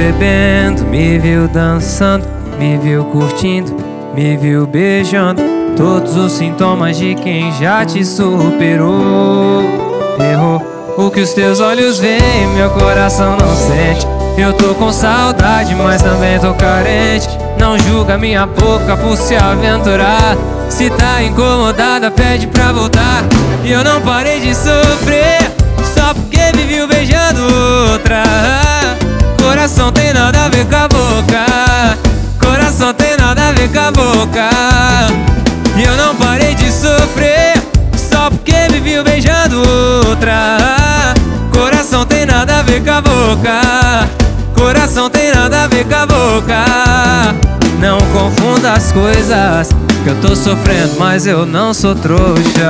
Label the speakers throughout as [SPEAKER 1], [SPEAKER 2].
[SPEAKER 1] bebendo, me viu dançando, me viu curtindo, me viu beijando. Todos os sintomas de quem já te superou. Errou. O que os teus olhos veem, meu coração não sente. Eu tô com saudade, mas também tô carente. Não julga minha boca por se aventurar. Se tá incomodada, pede pra voltar. E eu não parei de sofrer só porque me viu beijando outra. Coração tem nada a ver com a boca. Coração tem nada a ver com a boca. E eu não parei de sofrer só porque me viu beijando outra. Coração tem nada a ver com a boca. Coração tem nada a ver com a boca. Não confunda as coisas, que eu tô sofrendo, mas eu não sou trouxa.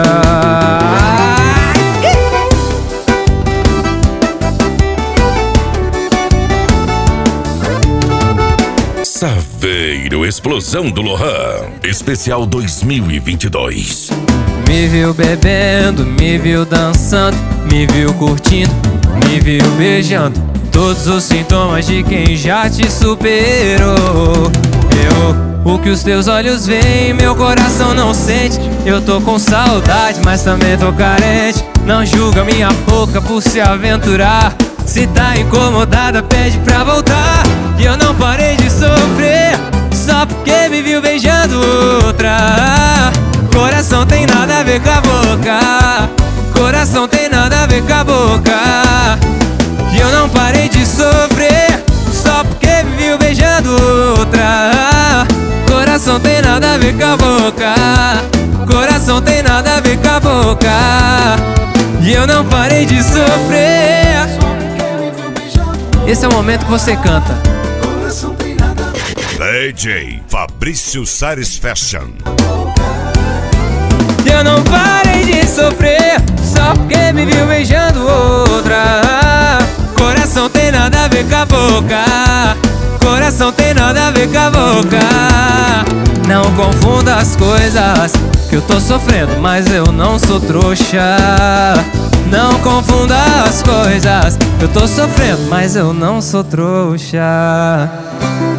[SPEAKER 2] Saveiro Explosão do Lohan Especial 2022.
[SPEAKER 1] Me viu bebendo, me viu dançando, me viu curtindo, me viu beijando. Todos os sintomas de quem já te superou. O que os teus olhos veem, meu coração não sente. Eu tô com saudade, mas também tô carente. Não julga minha boca por se aventurar. Se tá incomodada, pede pra voltar. E eu não parei de sofrer só porque me viu beijando outra. Coração tem nada a ver com a boca. Coração tem nada a ver com a boca. E eu não parei de sofrer só porque me viu beijando outra. Coração tem nada a ver com a boca. Coração tem nada a ver com a boca. E eu não parei de sofrer. Esse é o momento que você canta.
[SPEAKER 2] DJ Fabrício Sares Fashion.
[SPEAKER 1] Eu não parei de sofrer só porque me viu beijando outra. Coração tem nada a ver com a boca. Coração tem nada a ver com a boca. Não confunda as coisas, que eu tô sofrendo, mas eu não sou trouxa. Não confunda as coisas, que eu tô sofrendo, mas eu não sou trouxa.